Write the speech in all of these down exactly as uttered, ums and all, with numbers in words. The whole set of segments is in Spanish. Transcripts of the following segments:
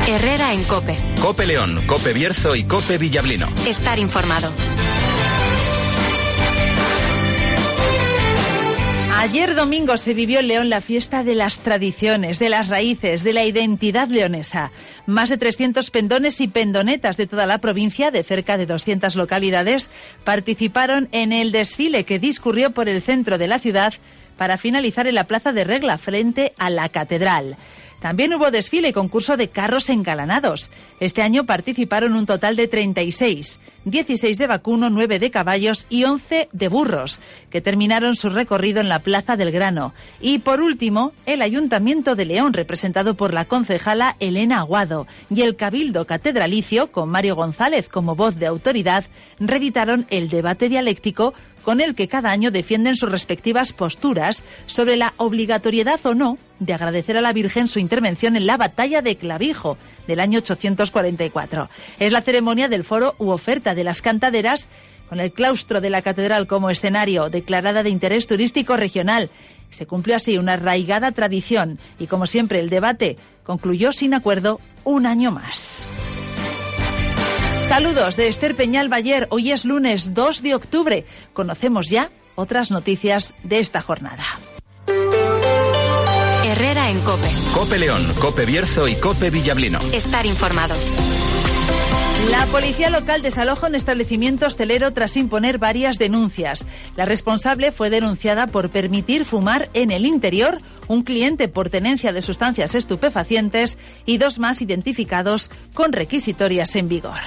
Herrera en COPE. COPE León, COPE Bierzo y COPE Villablino. Estar informado. Ayer domingo se vivió en León la fiesta de las tradiciones, de las raíces, de la identidad leonesa. Más de trescientos pendones y pendonetas de toda la provincia, de cerca de doscientas localidades, participaron en el desfile que discurrió por el centro de la ciudad para finalizar en la Plaza de Regla, frente a la Catedral. También hubo desfile y concurso de carros engalanados. Este año participaron un total de treinta y seis, dieciséis de vacuno, nueve de caballos y once de burros, que terminaron su recorrido en la Plaza del Grano. Y por último, el Ayuntamiento de León, representado por la concejala Elena Aguado, y el Cabildo Catedralicio, con Mario González como voz de autoridad, reeditaron el debate dialéctico con el que cada año defienden sus respectivas posturas sobre la obligatoriedad o no de agradecer a la Virgen su intervención en la batalla de Clavijo del año ochocientos cuarenta y cuatro. Es la ceremonia del foro u oferta de las cantaderas, con el claustro de la catedral como escenario, declarada de interés turístico regional. Se cumplió así una arraigada tradición y, como siempre, el debate concluyó sin acuerdo un año más. Saludos de Esther Peñal Bayer. Hoy es lunes dos de octubre. Conocemos ya otras noticias de esta jornada. Herrera en COPE. COPE León, COPE Bierzo y COPE Villablino. Estar informado. La policía local desaloja un establecimiento hostelero tras imponer varias denuncias. La responsable fue denunciada por permitir fumar en el interior, un cliente por tenencia de sustancias estupefacientes y dos más identificados con requisitorias en vigor.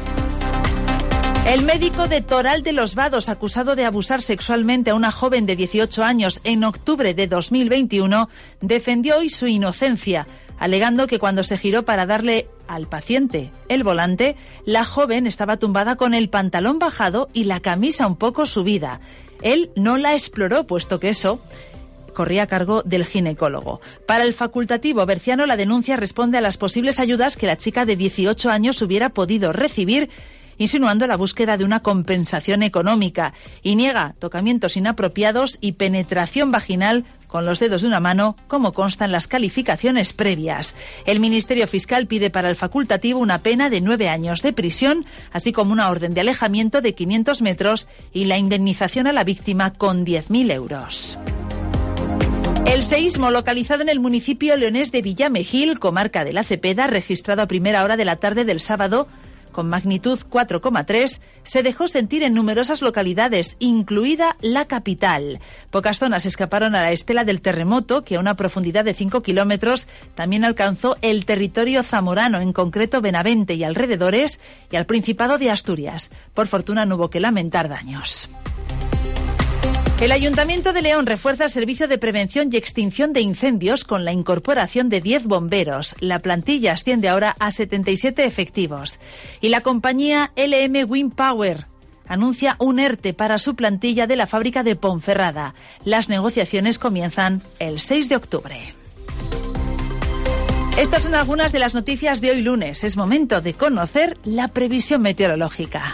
El médico de Toral de los Vados, acusado de abusar sexualmente a una joven de dieciocho años en octubre de dos mil veintiuno, defendió hoy su inocencia, alegando que cuando se giró para darle al paciente el volante, la joven estaba tumbada con el pantalón bajado y la camisa un poco subida. Él no la exploró, puesto que eso corría a cargo del ginecólogo. Para el facultativo berciano, la denuncia responde a las posibles ayudas que la chica de dieciocho años hubiera podido recibir, insinuando la búsqueda de una compensación económica, y niega tocamientos inapropiados y penetración vaginal con los dedos de una mano, como constan las calificaciones previas. El Ministerio Fiscal pide para el facultativo una pena de nueve años de prisión, así como una orden de alejamiento de quinientos metros y la indemnización a la víctima con diez mil euros. El seísmo localizado en el municipio leonés de Villamejil, comarca de la Cepeda, registrado a primera hora de la tarde del sábado, con magnitud cuatro coma tres, se dejó sentir en numerosas localidades, incluida la capital. Pocas zonas escaparon a la estela del terremoto, que a una profundidad de cinco kilómetros también alcanzó el territorio zamorano, en concreto Benavente y alrededores, y al Principado de Asturias. Por fortuna no hubo que lamentar daños. El Ayuntamiento de León refuerza el servicio de prevención y extinción de incendios con la incorporación de diez bomberos. La plantilla asciende ahora a setenta y siete efectivos. Y la compañía L M Wind Power anuncia un ERTE para su plantilla de la fábrica de Ponferrada. Las negociaciones comienzan el seis de octubre. Estas son algunas de las noticias de hoy lunes. Es momento de conocer la previsión meteorológica.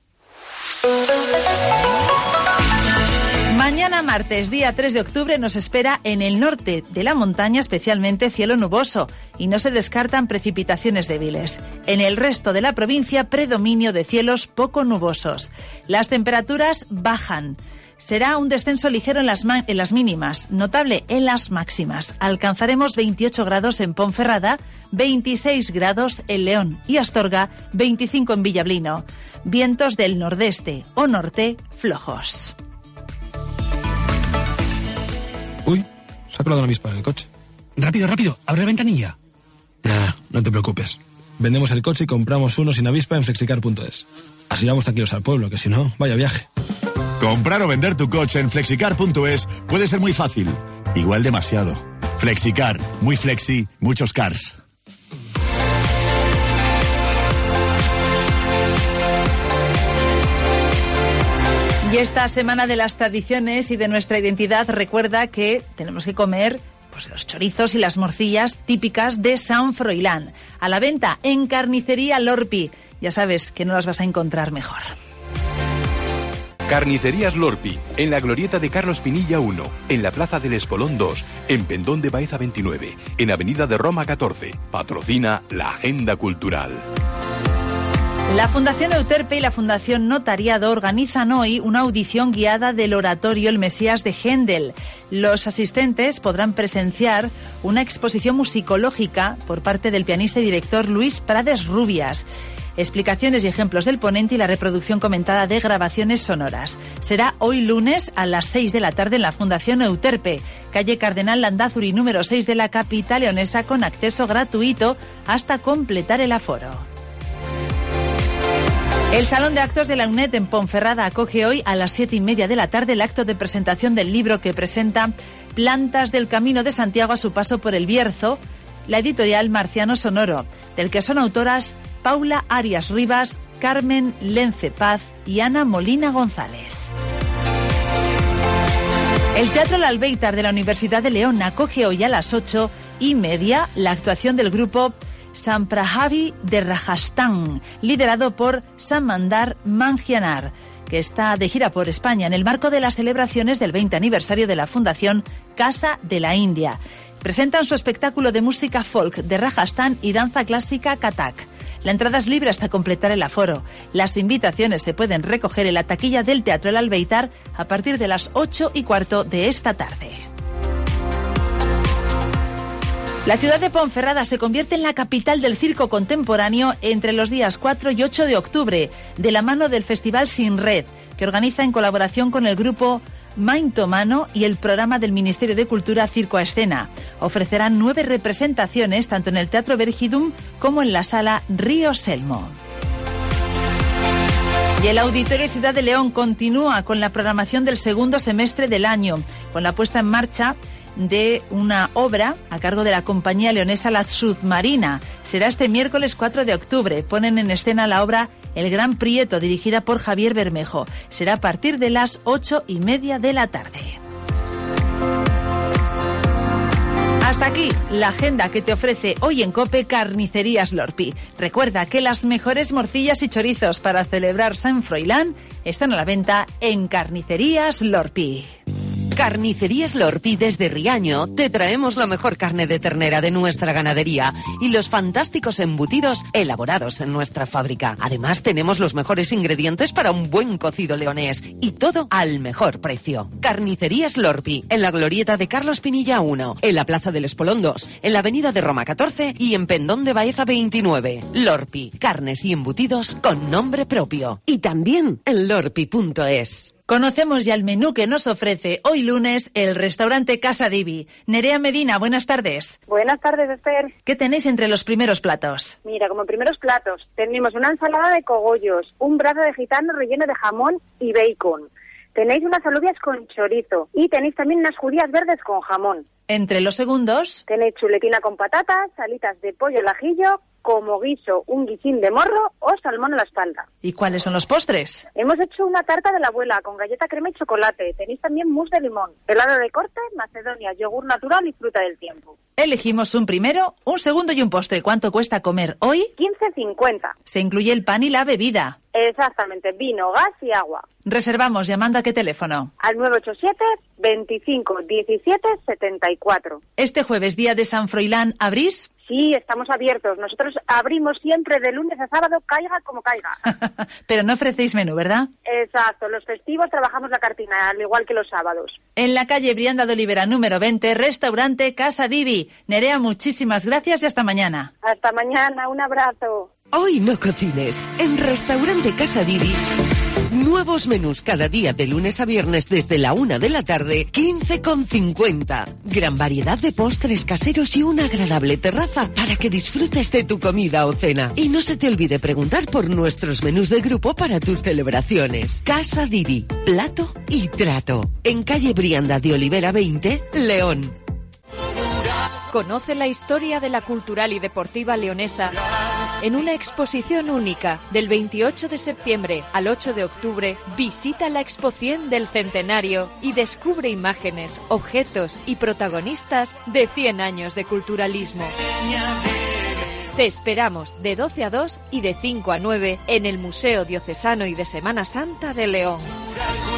Mañana martes, día tres de octubre, nos espera en el norte de la montaña especialmente cielo nuboso y no se descartan precipitaciones débiles. En el resto de la provincia, predominio de cielos poco nubosos. Las temperaturas bajan. Será un descenso ligero en las, en las mínimas, notable en las máximas. Alcanzaremos veintiocho grados en Ponferrada, veintiséis grados en León y Astorga, veinticinco en Villablino. Vientos del nordeste o norte flojos. Uy, se ha colado una avispa en el coche. Rápido, rápido, abre la ventanilla. Nah, no te preocupes. Vendemos el coche y compramos uno sin avispa en flexicar punto es. Así vamos tranquilos al pueblo, que si no, vaya viaje. Comprar o vender tu coche en flexicar punto es puede ser muy fácil. Igual demasiado. Flexicar, muy flexi, muchos cars. Y esta semana de las tradiciones y de nuestra identidad recuerda que tenemos que comer pues los chorizos y las morcillas típicas de San Froilán. A la venta en Carnicería Lorpi. Ya sabes que no las vas a encontrar mejor. Carnicerías Lorpi, en la glorieta de Carlos Pinilla uno, en la Plaza del Espolón dos, en Pendón de Baeza veintinueve, en Avenida de Roma catorce. Patrocina la Agenda Cultural. La Fundación Euterpe y la Fundación Notariado organizan hoy una audición guiada del oratorio El Mesías de Händel. Los asistentes podrán presenciar una exposición musicológica por parte del pianista y director Luis Prades Rubias. Explicaciones y ejemplos del ponente y la reproducción comentada de grabaciones sonoras. Será hoy lunes a las seis de la tarde en la Fundación Euterpe, calle Cardenal Landázuri número seis de la capital leonesa, con acceso gratuito hasta completar el aforo. El Salón de Actos de la UNED en Ponferrada acoge hoy a las siete y media de la tarde el acto de presentación del libro que presenta Plantas del Camino de Santiago a su paso por el Bierzo, la editorial Marciano Sonoro, del que son autoras Paula Arias Rivas, Carmen Lence Paz y Ana Molina González. El Teatro El Albéitar de la Universidad de León acoge hoy a las ocho y media la actuación del grupo Samprajavi de Rajasthan, liderado por Samandar Mangianar, que está de gira por España en el marco de las celebraciones del veinte aniversario de la Fundación Casa de la India. Presentan su espectáculo de música folk de Rajasthan y danza clásica Kathak. La entrada es libre hasta completar el aforo. Las invitaciones se pueden recoger en la taquilla del Teatro El Albéitar a partir de las ocho y cuarto de esta tarde. La ciudad de Ponferrada se convierte en la capital del circo contemporáneo entre los días cuatro y ocho de octubre, de la mano del Festival Sin Red, que organiza en colaboración con el grupo Maintomano y el programa del Ministerio de Cultura Circo a Escena. Ofrecerán nueve representaciones tanto en el Teatro Vergidum como en la Sala Río Selmo. Y el Auditorio Ciudad de León continúa con la programación del segundo semestre del año, con la puesta en marcha de una obra a cargo de la compañía leonesa La Submarina. Será este miércoles cuatro de octubre. Ponen en escena la obra El Gran Prieto, dirigida por Javier Bermejo. Será a partir de las ocho y media de la tarde. Hasta aquí la agenda que te ofrece hoy en COPE Carnicerías Lorpi. Recuerda que las mejores morcillas y chorizos para celebrar San Froilán están a la venta en Carnicerías Lorpi. Carnicerías Lorpi desde Riaño te traemos la mejor carne de ternera de nuestra ganadería y los fantásticos embutidos elaborados en nuestra fábrica. Además tenemos los mejores ingredientes para un buen cocido leonés y todo al mejor precio. Carnicerías Lorpi, en la glorieta de Carlos Pinilla uno, en la Plaza del Espolón dos, en la Avenida de Roma catorce y en Pendón de Baeza veintinueve. Lorpi, carnes y embutidos con nombre propio. Y también en lorpi punto es. Conocemos ya el menú que nos ofrece hoy lunes el restaurante Casa Divi. Nerea Medina, buenas tardes. Buenas tardes, Esther. ¿Qué tenéis entre los primeros platos? Mira, como primeros platos tenemos una ensalada de cogollos, un brazo de gitano relleno de jamón y bacon. Tenéis unas alubias con chorizo y tenéis también unas judías verdes con jamón. Entre los segundos tenéis chuletina con patatas, alitas de pollo al ajillo, como guiso, un guisín de morro o salmón a la espalda. ¿Y cuáles son los postres? Hemos hecho una tarta de la abuela con galleta, crema y chocolate. Tenéis también mousse de limón, helado de corte, macedonia, yogur natural y fruta del tiempo. Elegimos un primero, un segundo y un postre. ¿Cuánto cuesta comer hoy? quince cincuenta. Se incluye el pan y la bebida. Exactamente, vino, gas y agua. Reservamos llamando a qué teléfono. Al nueve ocho siete, veinticinco, diecisiete, setenta y cuatro. Este jueves, día de San Froilán, ¿abrís? Sí, estamos abiertos. Nosotros abrimos siempre de lunes a sábado, caiga como caiga. Pero no ofrecéis menú, ¿verdad? Exacto. Los festivos trabajamos la cartina, al igual que los sábados. En la calle Brianda de Olivera, número veinte, restaurante Casa Divi. Nerea, muchísimas gracias y hasta mañana. Hasta mañana. Un abrazo. Hoy no cocines. En Restaurante Casa Divi, nuevos menús cada día de lunes a viernes desde la una de la tarde, quince con cincuenta. Gran variedad de postres caseros y una agradable terraza para que disfrutes de tu comida o cena. Y no se te olvide preguntar por nuestros menús de grupo para tus celebraciones. Casa Divi, plato y trato. En calle Brianda de Olivera veinte, León. Conoce la historia de la cultural y deportiva leonesa en una exposición única. Del veintiocho de septiembre al ocho de octubre, visita la Expo cien del Centenario y descubre imágenes, objetos y protagonistas de cien años de culturalismo. Te esperamos de doce a dos y de cinco a nueve en el Museo Diocesano y de Semana Santa de León.